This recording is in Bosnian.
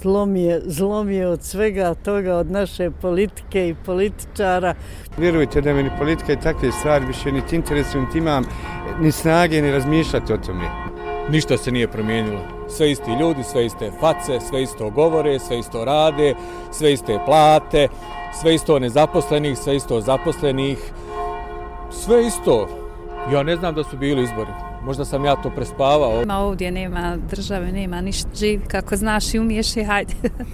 Zlom je od svega toga, od naše politike i političara. Vjerujte da meni politika i takve stvari više niti interesuju, niti imam ni snage ni razmišljati o tome. Ništa se nije promijenilo. Sve isti ljudi, sve iste face, sve isto govore, sve isto rade, sve iste plate, sve isto nezaposlenih, sve isto zaposlenih, sve isto. Ja ne znam da su bili izbori. Možda sam ja to prespavao. Ovdje nema države, nema ništa, živi kako znaš i umiješ i hajde.